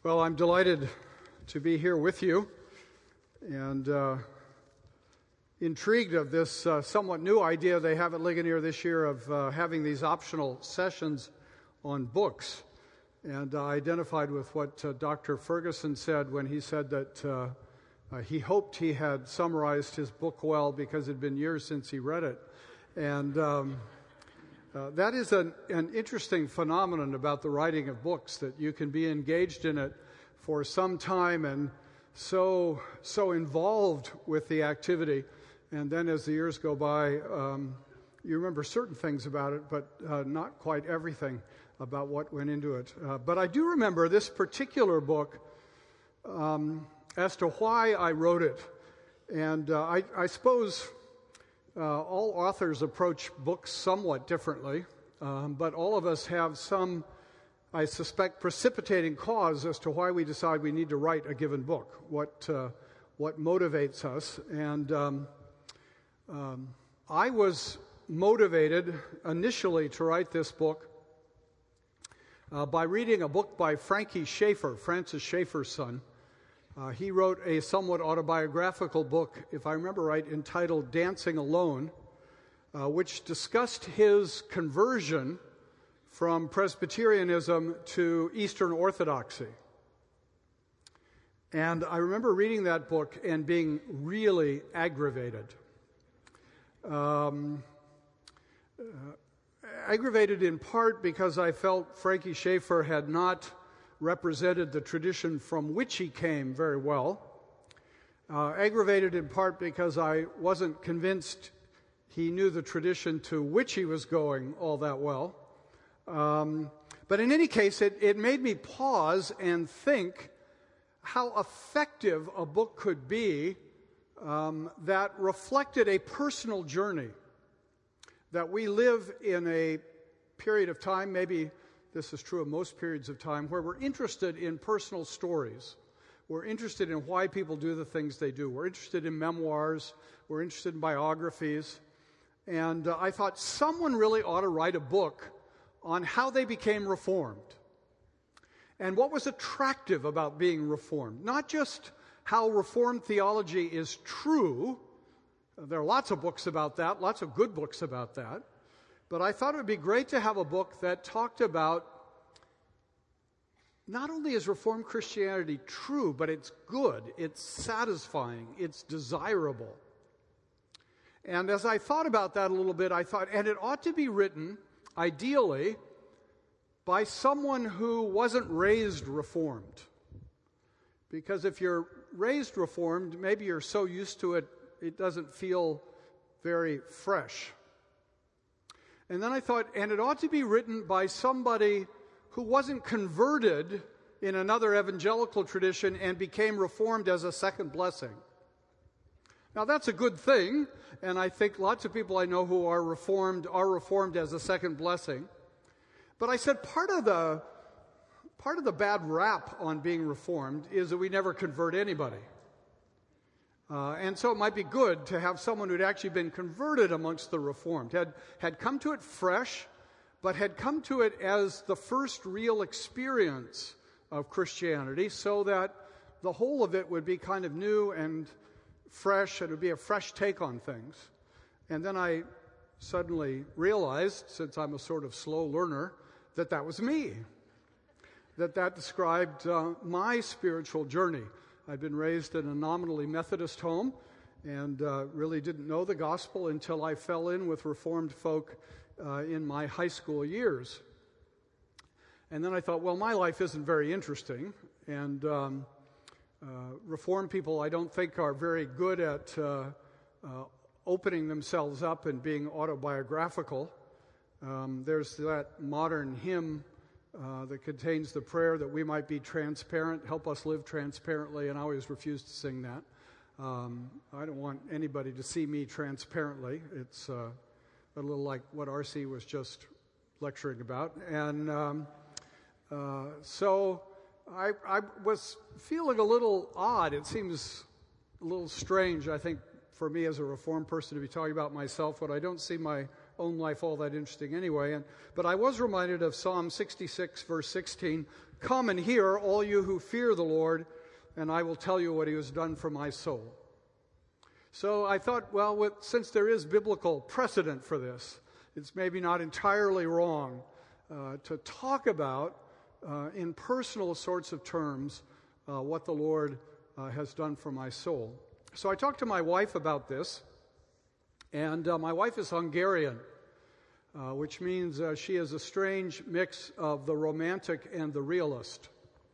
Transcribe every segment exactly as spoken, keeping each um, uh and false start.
Well, I'm delighted to be here with you and uh, intrigued of this uh, somewhat new idea they have at Ligonier this year of uh, having these optional sessions on books. And I identified with what uh, Doctor Ferguson said when he said that uh, uh, he hoped he had summarized his book well because it had been years since he read it. And um, uh, that is an, an interesting phenomenon about the writing of books, that you can be engaged in it for some time and so so involved with the activity. And then as the years go by, um, you remember certain things about it, but uh, not quite everything about what went into it. Uh, but I do remember this particular book um, as to why I wrote it. And uh, I, I suppose uh, all authors approach books somewhat differently, um, but all of us have some, I suspect, precipitating cause as to why we decide we need to write a given book, what uh, what motivates us. And um, um, I was motivated initially to write this book uh, by reading a book by Frankie Schaeffer, Francis Schaeffer's son. Uh, he wrote a somewhat autobiographical book, if I remember right, entitled Dancing Alone, uh, which discussed his conversion from Presbyterianism to Eastern Orthodoxy. And I remember reading that book and being really aggravated. Um, uh, aggravated in part because I felt Frankie Schaeffer had not represented the tradition from which he came very well. Uh, aggravated in part because I wasn't convinced he knew the tradition to which he was going all that well. Um, but in any case, it, it made me pause and think how effective a book could be um, that reflected a personal journey. That we live in a period of time, maybe this is true of most periods of time, where we're interested in personal stories. We're interested in why people do the things they do. We're interested in memoirs. We're interested in biographies. And uh, I thought someone really ought to write a book on how they became Reformed and what was attractive about being Reformed. Not just how Reformed theology is true. There are lots of books about that, lots of good books about that. But I thought it would be great to have a book that talked about not only is Reformed Christianity true, but it's good, it's satisfying, it's desirable. And as I thought about that a little bit, I thought, and it ought to be written, ideally, by someone who wasn't raised Reformed. Because if you're raised Reformed, maybe you're so used to it, it doesn't feel very fresh. And then I thought, and it ought to be written by somebody who wasn't converted in another evangelical tradition and became Reformed as a second blessing. Now, that's a good thing, and I think lots of people I know who are Reformed are Reformed as a second blessing. But I said part of the part of the bad rap on being Reformed is that we never convert anybody. Uh, and so it might be good to have someone who'd actually been converted amongst the Reformed, had, had come to it fresh, but had come to it as the first real experience of Christianity, so that the whole of it would be kind of new and fresh, and it would be a fresh take on things. And then I suddenly realized, since I'm a sort of slow learner, that that was me, that that described uh, my spiritual journey. I'd been raised in a nominally Methodist home and uh, really didn't know the gospel until I fell in with Reformed folk uh, in my high school years. And then I thought, well, my life isn't very interesting, and um, uh, Reformed people I don't think are very good at uh, uh, opening themselves up and being autobiographical. Um, there's that modern hymn Uh, that contains the prayer that we might be transparent, help us live transparently, and I always refuse to sing that. Um, I don't want anybody to see me transparently. It's uh, a little like what R C was just lecturing about. And um, uh, so I, I was feeling a little odd. It seems a little strange, I think, for me as a Reformed person to be talking about myself when I don't see my own life all that interesting anyway. And, but I was reminded of Psalm sixty-six, verse sixteen, "Come and hear, all you who fear the Lord, and I will tell you what he has done for my soul." So I thought, well, with, since there is biblical precedent for this, it's maybe not entirely wrong uh, to talk about uh, in personal sorts of terms uh, what the Lord uh, has done for my soul. So I talked to my wife about this, and uh, my wife is Hungarian, uh, which means uh, she is a strange mix of the romantic and the realist.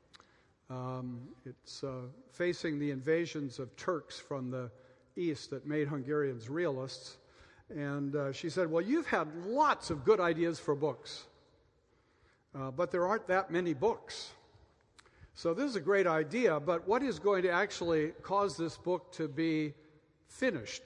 Um, it's uh, facing the invasions of Turks from the East that made Hungarians realists. And uh, she said, well, you've had lots of good ideas for books, uh, but there aren't that many books. So this is a great idea, but what is going to actually cause this book to be finished?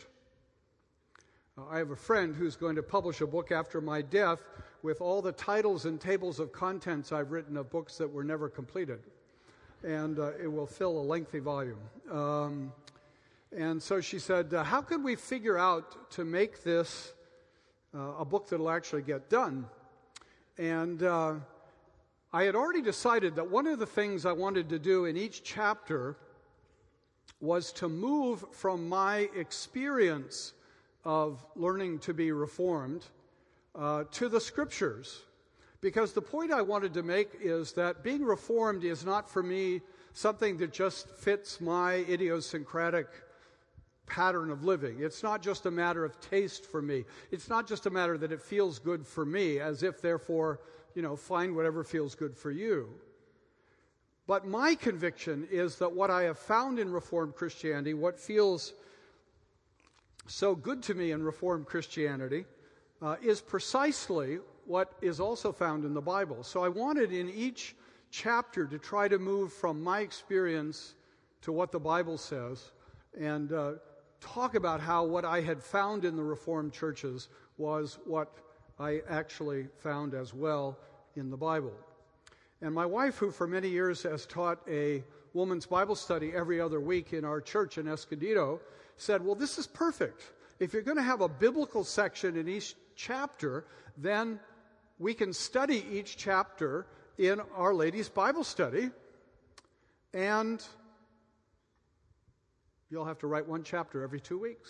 Uh, I have a friend who's going to publish a book after my death with all the titles and tables of contents I've written of books that were never completed. And uh, it will fill a lengthy volume. Um, and so she said, uh, how could we figure out to make this uh, a book that will actually get done? And uh, I had already decided that one of the things I wanted to do in each chapter was to move from my experience of learning to be Reformed uh, to the Scriptures. Because the point I wanted to make is that being Reformed is not for me something that just fits my idiosyncratic pattern of living. It's not just a matter of taste for me. It's not just a matter that it feels good for me, as if, therefore, you know, find whatever feels good for you. But my conviction is that what I have found in Reformed Christianity, what feels so good to me in Reformed Christianity, uh, is precisely what is also found in the Bible. So I wanted in each chapter to try to move from my experience to what the Bible says and uh, talk about how what I had found in the Reformed churches was what I actually found as well in the Bible. And my wife, who for many years has taught a woman's Bible study every other week in our church in Escondido, said, well, this is perfect. If you're going to have a biblical section in each chapter, then we can study each chapter in Our Lady's Bible study, and you'll have to write one chapter every two weeks.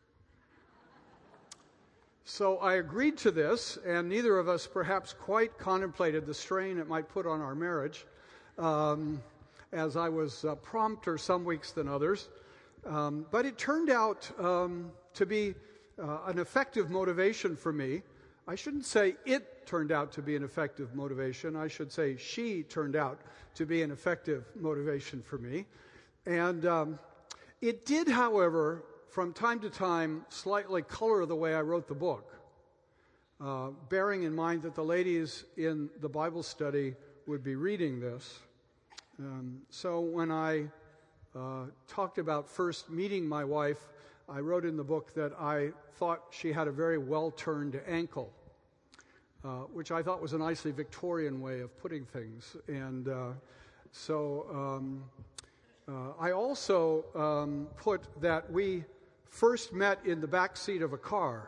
So I agreed to this, and neither of us perhaps quite contemplated the strain it might put on our marriage, um, as I was uh, prompter some weeks than others. Um, but it turned out um, to be uh, an effective motivation for me. I shouldn't say it turned out to be an effective motivation. I should say she turned out to be an effective motivation for me. And um, it did, however, from time to time, slightly color the way I wrote the book, uh, bearing in mind that the ladies in the Bible study would be reading this. Um, so when I uh, talked about first meeting my wife, I wrote in the book that I thought she had a very well-turned ankle, uh, which I thought was a nicely Victorian way of putting things. And uh, so um, uh, I also um, put that we first met in the back seat of a car,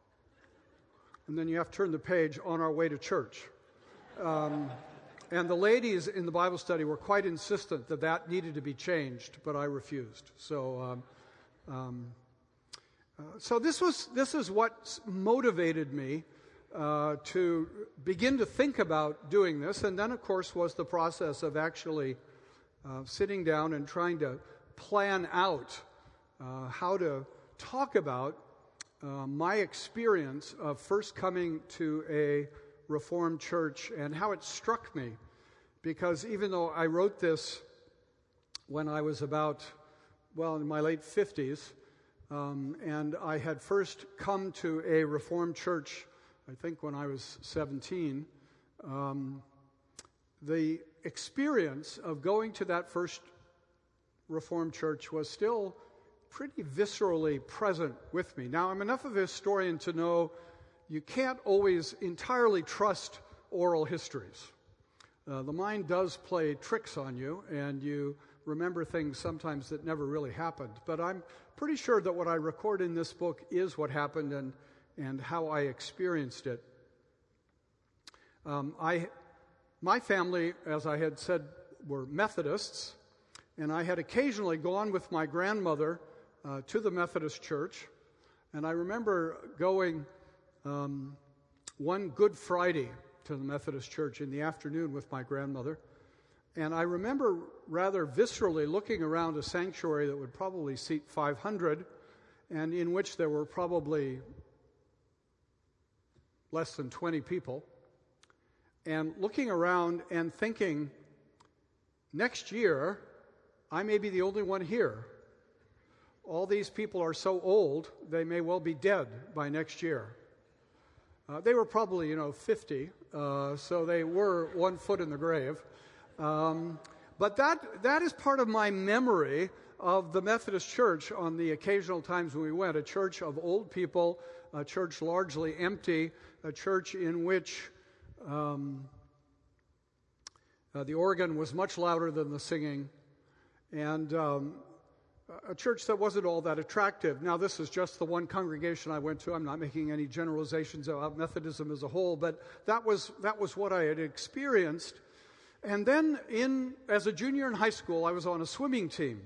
and then you have to turn the page, on our way to church. Um, and the ladies in the Bible study were quite insistent that that needed to be changed, but I refused. So um, Um, uh, so this was this is what motivated me uh, to begin to think about doing this, and then of course was the process of actually uh, sitting down and trying to plan out uh, how to talk about uh, my experience of first coming to a Reformed church and how it struck me, because even though I wrote this when I was about well, in my late fifties, um, and I had first come to a Reformed church, I think when I was seventeen. Um, the experience of going to that first Reformed church was still pretty viscerally present with me. Now, I'm enough of a historian to know you can't always entirely trust oral histories. Uh, the mind does play tricks on you, and you remember things sometimes that never really happened. But I'm pretty sure that what I record in this book is what happened, and and how I experienced it. Um, I, my family, as I had said, were Methodists, and I had occasionally gone with my grandmother uh, to the Methodist church, and I remember going um, one Good Friday to the Methodist church in the afternoon with my grandmother, and I remember rather viscerally looking around a sanctuary that would probably seat five hundred, and in which there were probably less than twenty people, and looking around and thinking, next year, I may be the only one here. All these people are so old, they may well be dead by next year. Uh, they were probably, you know, fifty, uh, so they were one foot in the grave. Um, but that that is part of my memory of the Methodist Church on the occasional times when we went, a church of old people, a church largely empty, a church in which um, uh, the organ was much louder than the singing, and um, a church that wasn't all that attractive. Now, this is just the one congregation I went to. I'm not making any generalizations about Methodism as a whole, but that was that was what I had experienced. And then, in as a junior in high school, I was on a swimming team.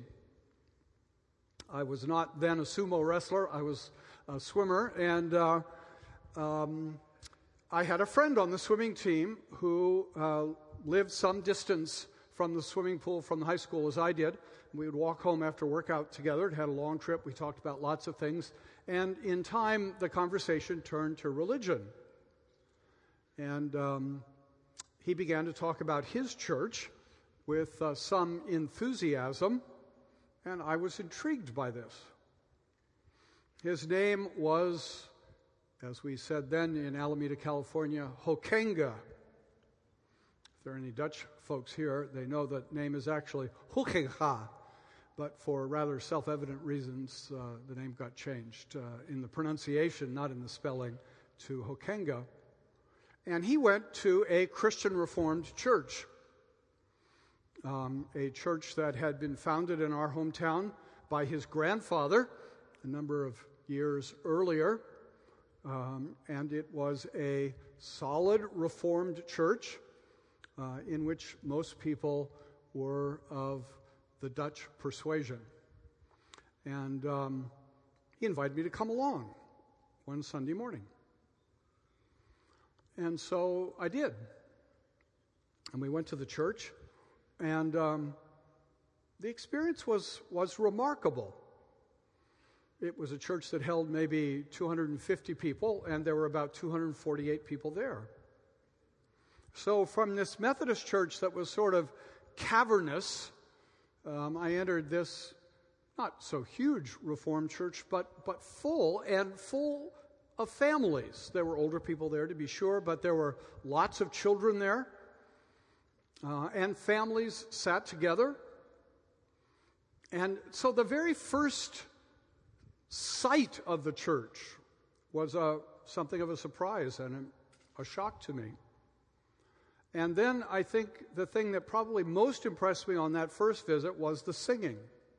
I was not then a sumo wrestler. I was a swimmer, and uh, um, I had a friend on the swimming team who uh, lived some distance from the swimming pool from the high school as I did. We would walk home after workout together. It had a long trip. We talked about lots of things. And in time, the conversation turned to religion. And um, he began to talk about his church with uh, some enthusiasm, and I was intrigued by this. His name was, as we said then in Alameda, California, Hokenga. If there are any Dutch folks here, they know that name is actually Hokenga, but for rather self-evident reasons, uh, the name got changed uh, in the pronunciation, not in the spelling, to Hokenga. And he went to a Christian Reformed church, um, a church that had been founded in our hometown by his grandfather a number of years earlier. Um, and it was a solid Reformed church uh, in which most people were of the Dutch persuasion. And um, he invited me to come along one Sunday morning. And so I did. And we went to the church, and um, the experience was, was remarkable. It was a church that held maybe two hundred fifty people, and there were about two hundred forty-eight people there. So from this Methodist church that was sort of cavernous, um, I entered this not so huge Reformed church, but but full and full of families. There were older people there, to be sure, but there were lots of children there. Uh, and families sat together. And so the very first sight of the church was a, something of a surprise and a, a shock to me. And then I think the thing that probably most impressed me on that first visit was the singing.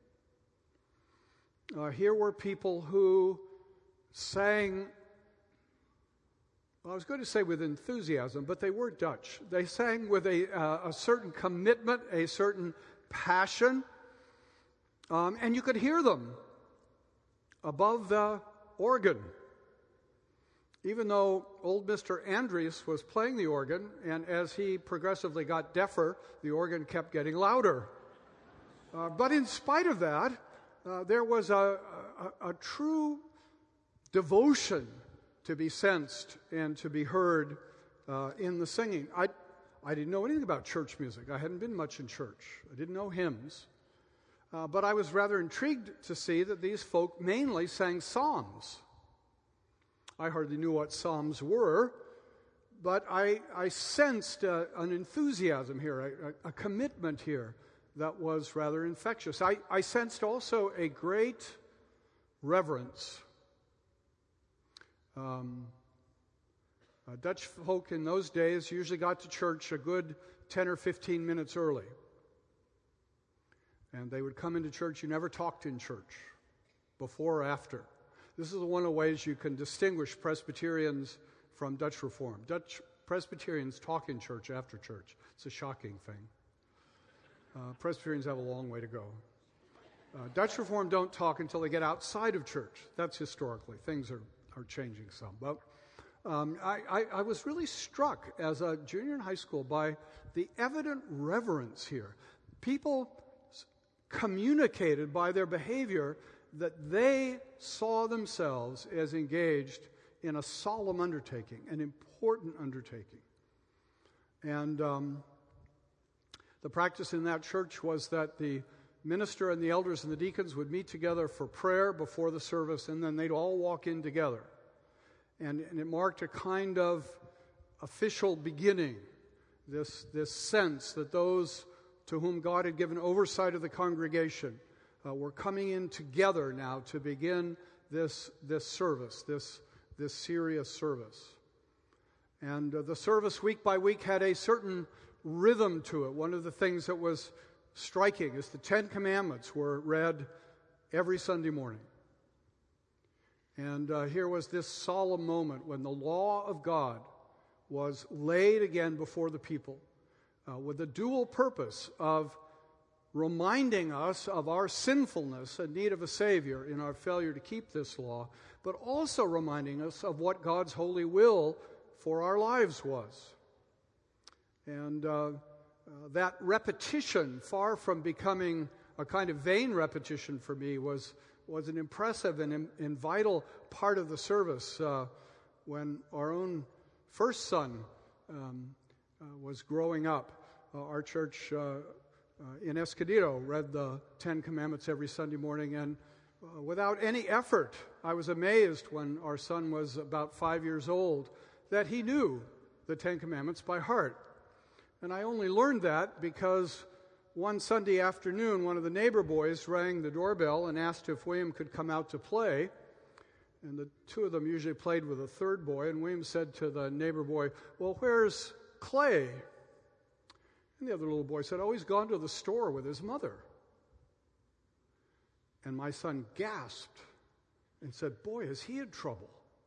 Uh, here were people who sang, well, I was going to say with enthusiasm, but they were Dutch. They sang with a, uh, a certain commitment, a certain passion, um, and you could hear them above the organ. Even though old Mister Andries was playing the organ, and as he progressively got deafer, the organ kept getting louder. Uh, but in spite of that, uh, there was a, a, a true devotion to be sensed and to be heard uh, in the singing. I, I didn't know anything about church music. I hadn't been much in church. I didn't know hymns. Uh, but I was rather intrigued to see that these folk mainly sang psalms. I hardly knew what psalms were, but I, I sensed uh, an enthusiasm here, a, a commitment here that was rather infectious. I, I sensed also a great reverence. Um, uh, Dutch folk in those days usually got to church a good ten or fifteen minutes early. And they would come into church. You never talked in church, before or after. This is one of the ways you can distinguish Presbyterians from Dutch Reform. Dutch Presbyterians talk in church after church. It's a shocking thing. Uh, Presbyterians have a long way to go. Uh, Dutch Reform don't talk until they get outside of church. That's historically. Things are, are changing some. But um, I, I, I was really struck as a junior in high school by the evident reverence here. People communicated by their behavior that they saw themselves as engaged in a solemn undertaking, an important undertaking. And um, the practice in that church was that the minister and the elders and the deacons would meet together for prayer before the service, and then they'd all walk in together. And, and it marked a kind of official beginning, this, this sense that those to whom God had given oversight of the congregation uh, were coming in together now to begin this, this service, this, this serious service. And uh, the service week by week had a certain rhythm to it. One of the things that was striking is the Ten Commandments were read every Sunday morning. And uh, here was this solemn moment when the law of God was laid again before the people uh, with the dual purpose of reminding us of our sinfulness and need of a Savior in our failure to keep this law, but also reminding us of what God's holy will for our lives was. And uh, uh, that repetition, far from becoming a kind of vain repetition for me, was was an impressive and, and vital part of the service uh, when our own first son um, uh, was growing up. Uh, our church uh, uh, in Escondido read the Ten Commandments every Sunday morning, and uh, without any effort, I was amazed when our son was about five years old that he knew the Ten Commandments by heart. And I only learned that because one Sunday afternoon, one of the neighbor boys rang the doorbell and asked if William could come out to play. And the two of them usually played with a third boy. And William said to the neighbor boy, "Well, where's Clay?" And the other little boy said, "Oh, he's gone to the store with his mother." And my son gasped and said, "Boy, is he in trouble?"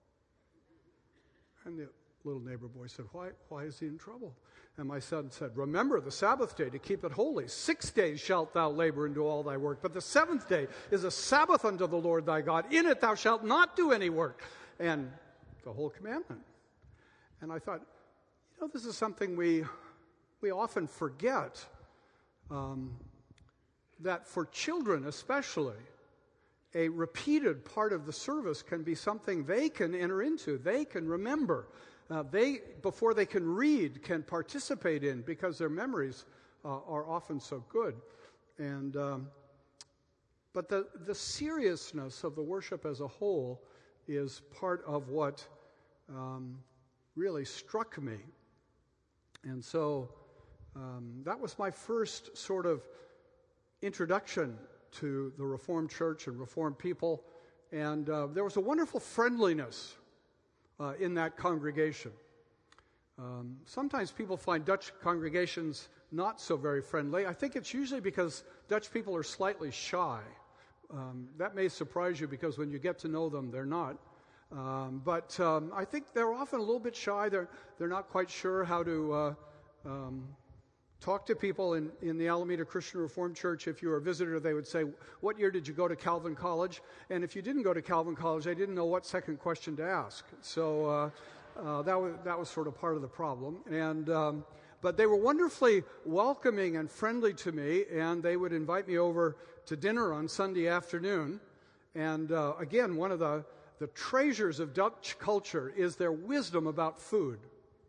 And the little neighbor boy said, why, why is he in trouble? And my son said, "Remember the Sabbath day to keep it holy. Six days shalt thou labor and do all thy work. But the seventh day is a Sabbath unto the Lord thy God. In it thou shalt not do any work." And the whole commandment. And I thought, you know, this is something we, we often forget, um, that for children especially, a repeated part of the service can be something they can enter into, they can remember. Uh, they, before they can read, can participate in because their memories uh, are often so good. And um, but the, the seriousness of the worship as a whole is part of what um, really struck me. And so um, that was my first sort of introduction to the Reformed Church and Reformed people. And uh, there was a wonderful friendliness Uh, in that congregation. Um, sometimes people find Dutch congregations not so very friendly. I think it's usually because Dutch people are slightly shy. Um, that may surprise you because when you get to know them, they're not. Um, but um, I think they're often a little bit shy. They're, they're not quite sure how to uh, um, talk to people in, in the Alameda Christian Reformed Church. If you were a visitor, they would say, "What year did you go to Calvin College?" And if you didn't go to Calvin College, they didn't know what second question to ask. So uh, uh, that was that was sort of part of the problem. And um, but they were wonderfully welcoming and friendly to me, and they would invite me over to dinner on Sunday afternoon. And uh, again, one of the, the treasures of Dutch culture is their wisdom about food.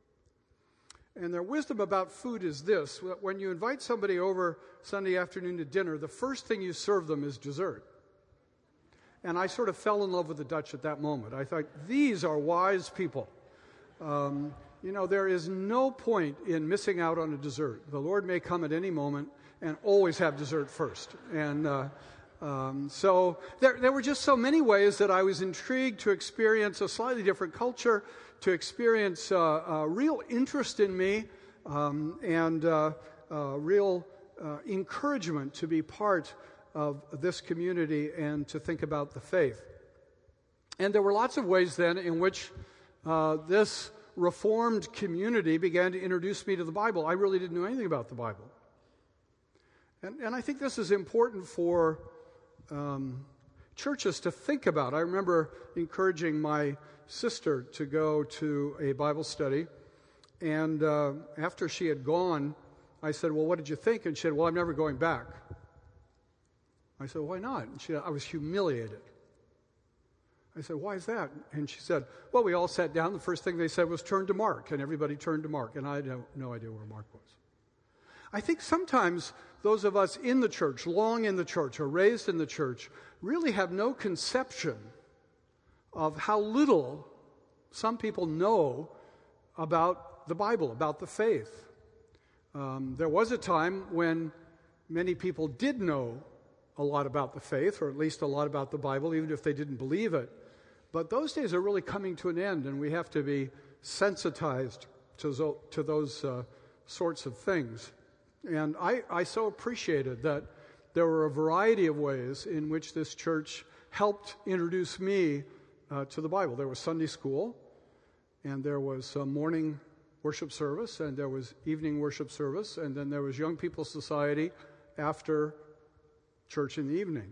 And their wisdom about food is this: when you invite somebody over Sunday afternoon to dinner, the first thing you serve them is dessert. And I sort of fell in love with the Dutch at that moment. I thought, these are wise people. Um, you know, there is no point in missing out on a dessert. The Lord may come at any moment, and always have dessert first. And uh, um, so there, there were just so many ways that I was intrigued to experience a slightly different culture, to experience uh, a real interest in me, um, and uh, uh, real uh, encouragement to be part of this community and to think about the faith. And there were lots of ways then in which uh, this Reformed community began to introduce me to the Bible. I really didn't know anything about the Bible. And, and I think this is important for um, churches to think about. I remember encouraging my sister to go to a Bible study. And uh, after she had gone, I said, well, what did you think? And she said, well, I'm never going back. I said, why not? And she said, I was humiliated. I said, why is that? And she said, well, we all sat down. The first thing they said was turn to Mark. And everybody turned to Mark. And I had no, no idea where Mark was. I think sometimes those of us in the church, long in the church, or raised in the church, really have no conception of how little some people know about the Bible, about the faith. Um, there was a time when many people did know a lot about the faith, or at least a lot about the Bible, even if they didn't believe it. But those days are really coming to an end, and we have to be sensitized to, zo- to those uh, sorts of things. And I, I so appreciated that there were a variety of ways in which this church helped introduce me uh, to the Bible. There was Sunday school, and there was a morning worship service, and there was evening worship service, and then there was Young People's Society after church in the evening.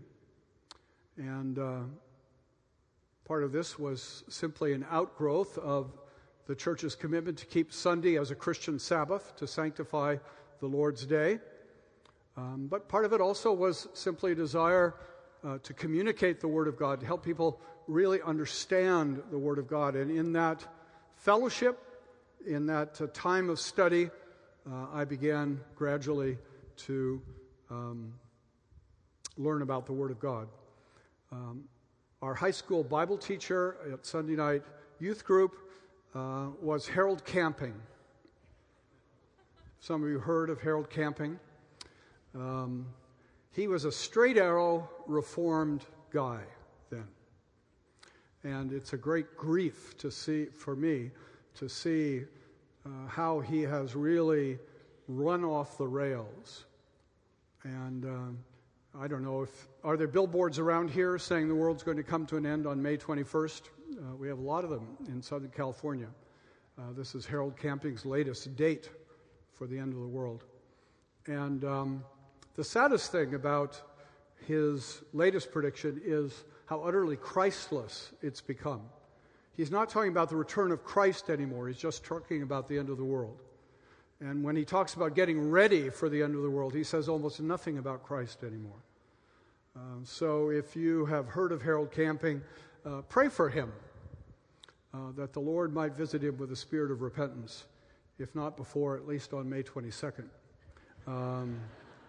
And uh, part of this was simply an outgrowth of the church's commitment to keep Sunday as a Christian Sabbath, to sanctify the Lord's Day. Um, but part of it also was simply a desire uh, to communicate the Word of God, to help people really understand the Word of God. And in that fellowship, in that uh, time of study, uh, I began gradually to um, learn about the Word of God. Um, our high school Bible teacher at Sunday night youth group uh, was Harold Camping. Some of you heard of Harold Camping. Um, he was a straight arrow Reformed guy then. And it's a great grief to see, for me, to see uh, how he has really run off the rails. And uh, I don't know if, are there billboards around here saying the world's going to come to an end on May twenty-first? Uh, we have a lot of them in Southern California. Uh, this is Harold Camping's latest date for the end of the world. And um, the saddest thing about his latest prediction is how utterly Christless it's become. He's not talking about the return of Christ anymore. He's just talking about the end of the world. And when he talks about getting ready for the end of the world, he says almost nothing about Christ anymore. Uh, so if you have heard of Harold Camping, uh, pray for him, uh, that the Lord might visit him with a spirit of repentance, if not before, at least on May twenty-second. Um,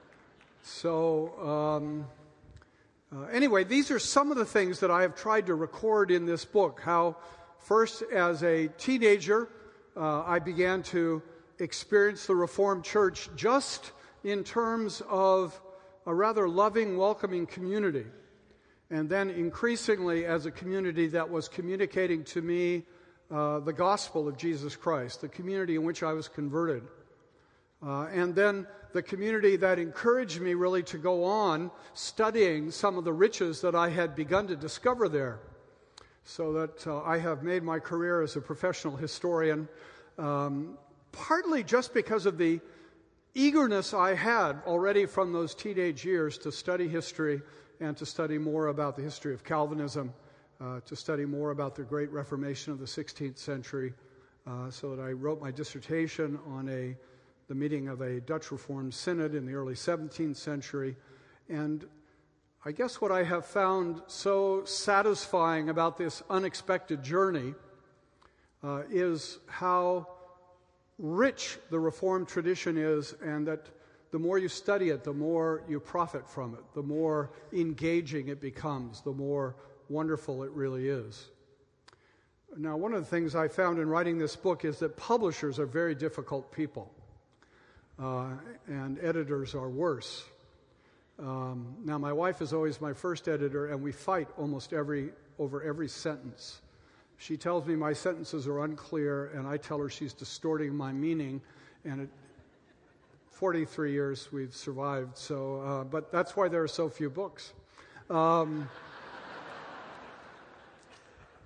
so um, uh, anyway, these are some of the things that I have tried to record in this book. How first as a teenager, uh, I began to experience the Reformed Church just in terms of a rather loving, welcoming community. And then increasingly as a community that was communicating to me uh, the gospel of Jesus Christ, the community in which I was converted. Uh, and then the community that encouraged me really to go on studying some of the riches that I had begun to discover there. So that uh, I have made my career as a professional historian, um, partly just because of the eagerness I had already from those teenage years to study history and to study more about the history of Calvinism, uh, to study more about the Great Reformation of the sixteenth century, uh, so that I wrote my dissertation on a the meeting of a Dutch Reformed Synod in the early seventeenth century. And I guess what I have found so satisfying about this unexpected journey uh, is how rich the Reformed tradition is, and that the more you study it, the more you profit from it, the more engaging it becomes, the more wonderful it really is. Now, one of the things I found in writing this book is that publishers are very difficult people, uh, and editors are worse. Um, now, my wife is always my first editor, and we fight almost every over every sentence. She tells me my sentences are unclear, and I tell her she's distorting my meaning. And at forty-three years we've survived. So, uh, but that's why there are so few books. Um,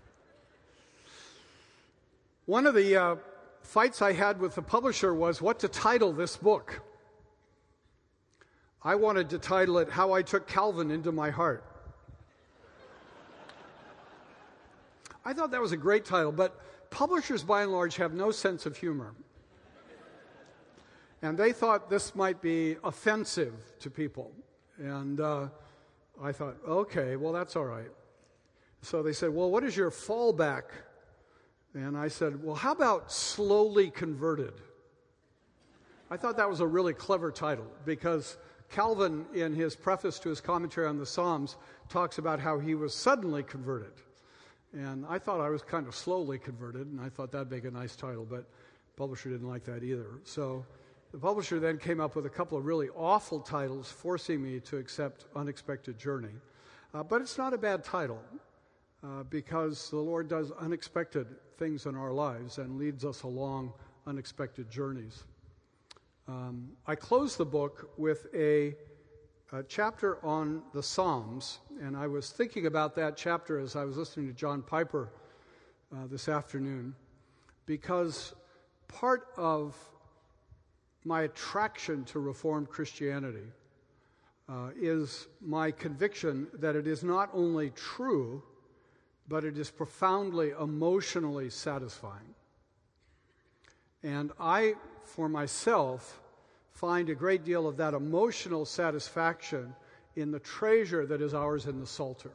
One of the uh, fights I had with the publisher was what to title this book. I wanted to title it How I Took Calvin Into My Heart. I thought that was a great title, but publishers by and large have no sense of humor. And they thought this might be offensive to people. And uh, I thought, okay, well, that's all right. So they said, well, what is your fallback? And I said, well, how about Slowly Converted? I thought that was a really clever title because Calvin, in his preface to his commentary on the Psalms, talks about how he was suddenly converted. And I thought I was kind of slowly converted, and I thought that'd make a nice title, but the publisher didn't like that either. So the publisher then came up with a couple of really awful titles, forcing me to accept Unexpected Journey. Uh, but it's not a bad title, uh, because the Lord does unexpected things in our lives and leads us along unexpected journeys. Um, I close the book with a, a chapter on the Psalms, and I was thinking about that chapter as I was listening to John Piper uh, this afternoon, because part of my attraction to Reformed Christianity uh, is my conviction that it is not only true, but it is profoundly emotionally satisfying. And I, for myself, find a great deal of that emotional satisfaction in the treasure that is ours in the Psalter.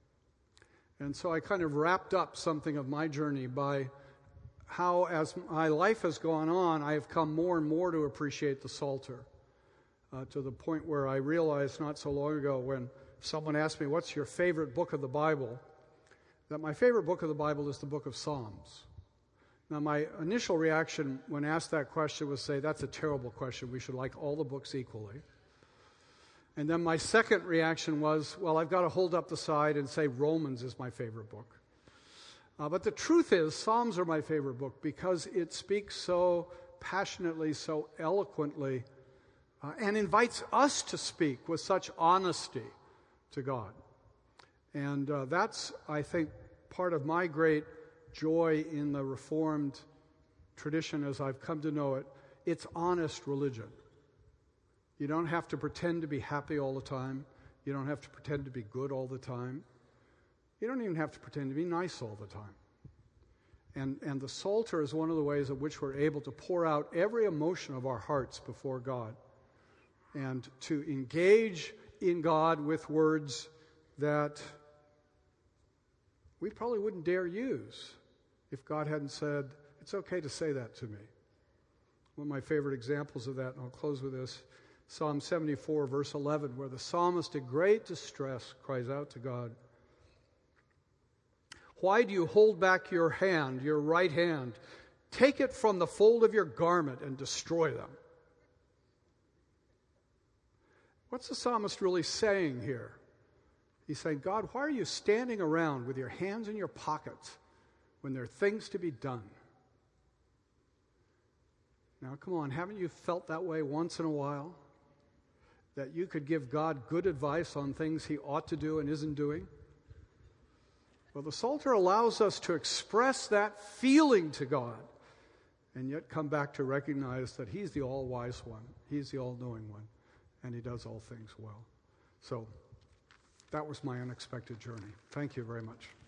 And so I kind of wrapped up something of my journey by how, as my life has gone on, I have come more and more to appreciate the Psalter, uh, to the point where I realized not so long ago when someone asked me, what's your favorite book of the Bible? That my favorite book of the Bible is the book of Psalms. Now, my initial reaction when asked that question was say, that's a terrible question. We should like all the books equally. And then my second reaction was, well, I've got to hold up the side and say Romans is my favorite book. Uh, but the truth is, Psalms are my favorite book because it speaks so passionately, so eloquently, uh, and invites us to speak with such honesty to God. And uh, that's, I think, part of my great joy in the Reformed tradition as I've come to know it. It's honest religion. You don't have to pretend to be happy all the time. You don't have to pretend to be good all the time. You don't even have to pretend to be nice all the time. And, and the Psalter is one of the ways in which we're able to pour out every emotion of our hearts before God and to engage in God with words that we probably wouldn't dare use if God hadn't said, it's okay to say that to me. One of my favorite examples of that, and I'll close with this, Psalm seventy-four, verse eleven, where the psalmist in great distress cries out to God, why do you hold back your hand, your right hand? Take it from the fold of your garment and destroy them. What's the psalmist really saying here? He's saying, God, why are you standing around with your hands in your pockets when there are things to be done? Now, come on, haven't you felt that way once in a while? That you could give God good advice on things he ought to do and isn't doing? Well, the Psalter allows us to express that feeling to God and yet come back to recognize that he's the all-wise one, he's the all-knowing one, and he does all things well. So, that was my unexpected journey. Thank you very much.